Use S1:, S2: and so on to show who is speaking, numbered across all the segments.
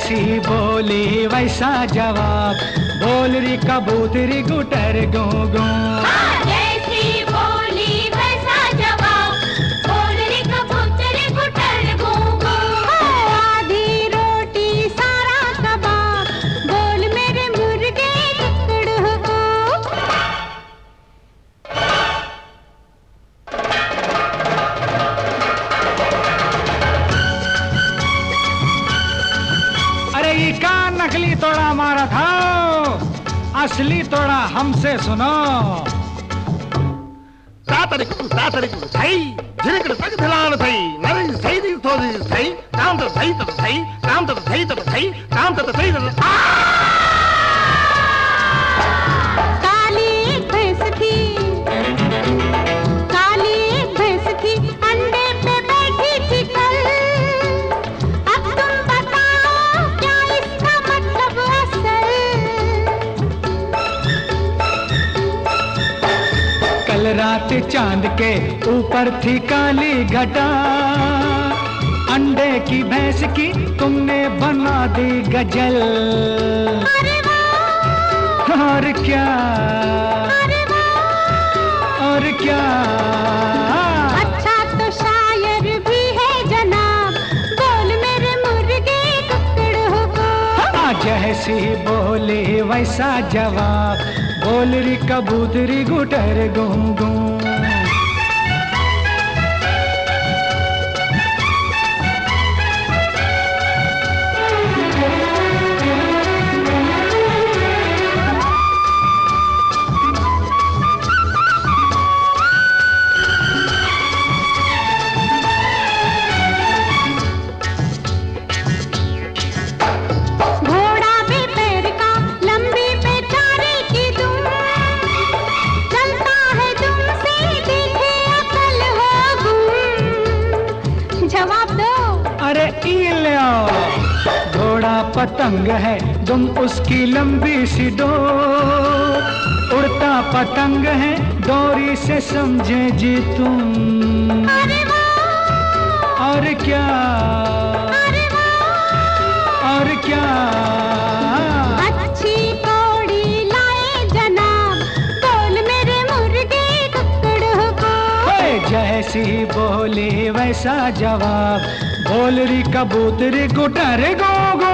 S1: जैसी बोली वैसा जवाब, बोल री कबूतरी गुटर गो गो।
S2: जैसी बोली वैसा जवाब, बोल री कबूतरी गुटर गो गो।
S3: आधी रोटी सारा कबाब, बोल मेरे मुर्गे कुकड़ को।
S1: अरे ये का नकली तोड़ा मारा था, असली तोड़ा हमसे सुनो।
S4: तातरिक सही झिरकड़ तक धिलान सही नरी सही दी थोड़ी सही काम तो सही तो सही काम तो सही तो सही काम तो सही तो
S3: काली एक भैंस थी, काली एक भैंस थी, अंडे पे बैठी थी कल। अब तुम बताओ क्या इसका मतलब असल।
S1: कल रात चांद के ऊपर थी काली घटा, अंडे की भैंस की तुमने बना दी गजल।
S3: अरे वाह,
S1: और क्या,
S3: अरे वाह,
S1: और क्या।
S3: अच्छा तो शायर भी है जनाब, बोल मेरे मुर्गे कुकड़ को।
S1: जैसी बोली वैसा जवाब, बोल री कबूतरी गुटर गूं गूं।
S3: घोड़ा भी पैर का, लंबी पे चारे की दुम, चलता है दुम से देखे अकल हो गुम। जवाब दो।
S1: अरे ई लो, घोड़ा पतंग है तुम उसकी लंबी सी डोर, उड़ता पतंग है डोरी से समझे जी तुम।
S3: अरे वाह,
S1: और क्या,
S3: अरे वाह,
S1: और क्या।
S3: अच्छी कौड़ी लाए जनाब, बोल मेरे मुर्गे कुकड़ को।
S1: ओए, जैसी बोली वैसा जवाब, बोल री कबूतरी गुटर गो गो।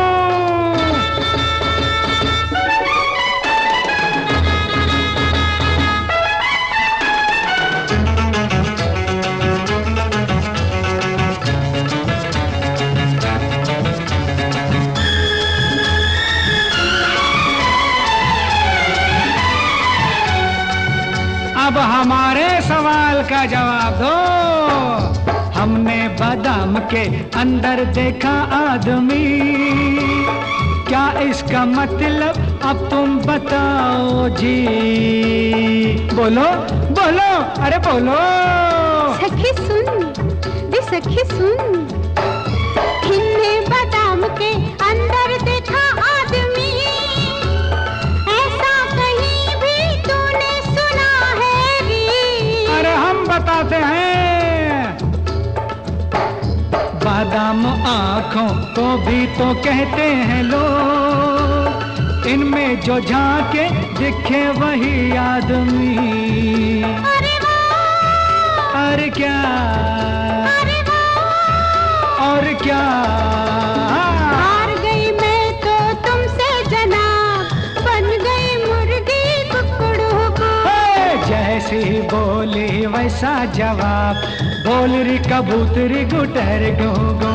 S1: अब हमारे सवाल का जवाब दो। हमने बादाम के अंदर देखा आदमी, क्या इसका मतलब अब तुम बताओ जी। बोलो बोलो, अरे बोलो।
S3: सखी सुन, दे सखी सुन, हमने बादाम के अंदर देखा आदमी, ऐसा कहीं भी तूने सुना है री?
S1: अरे हम बताते हैं। बादाम आँखों को भी तो कहते हैं लोग, इनमें जो झांके दिखे वही आदमी।
S3: अरे वाह,
S1: और क्या,
S3: अरे वाह,
S1: और क्या।
S3: हार गई मैं तो तुमसे जनाब, बन गई मुर्गी कुकड़ों को।
S1: जैसी बोली वैसा जवाब, बोल री कबूतरी गुटर गो गो।